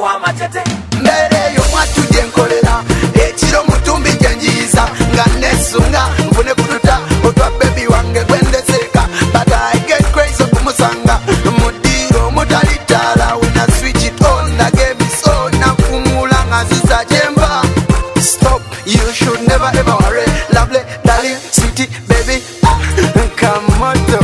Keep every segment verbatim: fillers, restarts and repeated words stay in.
wa machete. Mbere yo mwatu jenkolera ekiro mutumbi jenjiza nga nesunga mfune kututa otwa baby wange gwendeseka but I get crazy kumusanga mudiro mutalitala when I switch it on I gave me so na kumula ngazuza jemba. Stop, you should never ever worry. Lovely, darling, sweetie, baby, come on to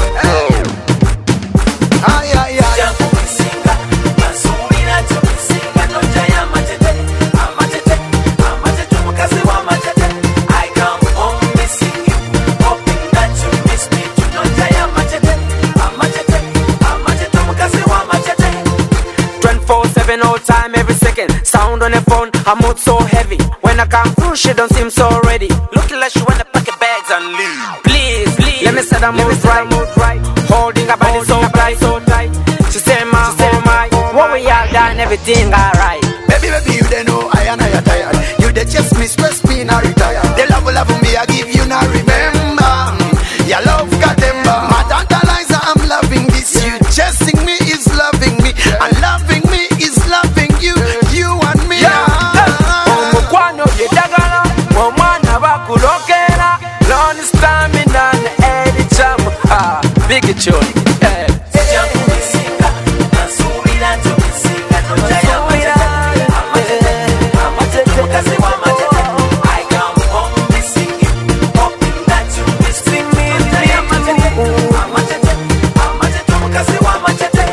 ay ay ay. Jangu misinga, masumira tu misinga, noja ya machete, amachete, amachete, mukazi wa machete. I come home missing you, hoping that you miss me too. Noja ya machete, amachete, amachete, mukazi wa machete. twenty-four seven all time, every second. Sound on the phone, her mood so heavy. When I come through, she don't seem so ready. Looking like she wanna pack her bags and leave. Please, please, let me set her mood right. Holding her body so tight, so tight. She say my, she say my, what we all done, everything alright. Baby, baby, you don't know I am not tired. You the chest me, stress me, not retire. The love, love me, I give you, not remember. Your love got them. My tantalizer, I'm loving this. You chasing me is loving me, and loving me is loving you. You and me. Omukwano yedagala, omwana bakulokera. Long stamina, every time. Ah, big choni. Jangu misinga, masumira tu misinga, noja ya machete, amachete, amachete, mukazi wa machete. I come home missing you, hoping that you miss me. Noja ya machete, amachete, amachete, mukazi wa machete.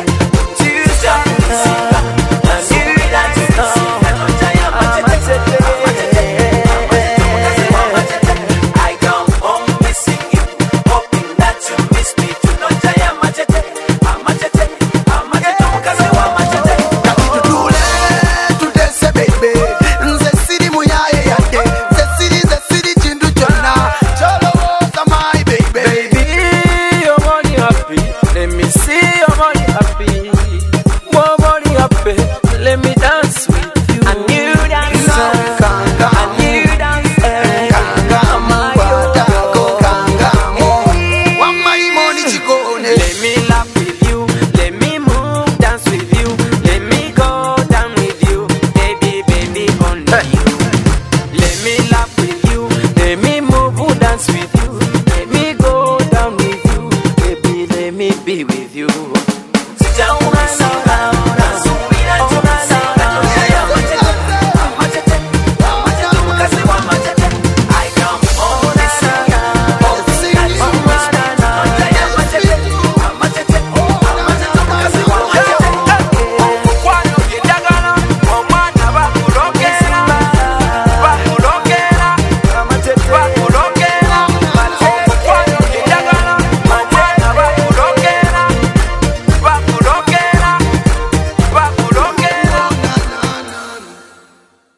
Jangu misinga, masumira tu misinga, noja ya machete, amachete, amachete, mukazi wa machete. I come home missing you, hoping that you miss me too. Noja ya machete, amachete, amachete, mukazi wa machete. Tutule, tutese baby. Nze siri muyaye yade. Nze siri, nze siri chindu chona. Cholo woza my baby. Baby, your body happy. Let me see your body happy. More body happy. Let me dance with you. A new dancer. Kanga, A new dancer. kanga, mkwata ko kanga mo. Wamai moni chikone. Let me laugh with you. Let me move, dance with you. Let me go down with you. Baby, baby, only you. Let me laugh with you. Let me move, dance with you. Let me go down with you. Baby, let me be with you.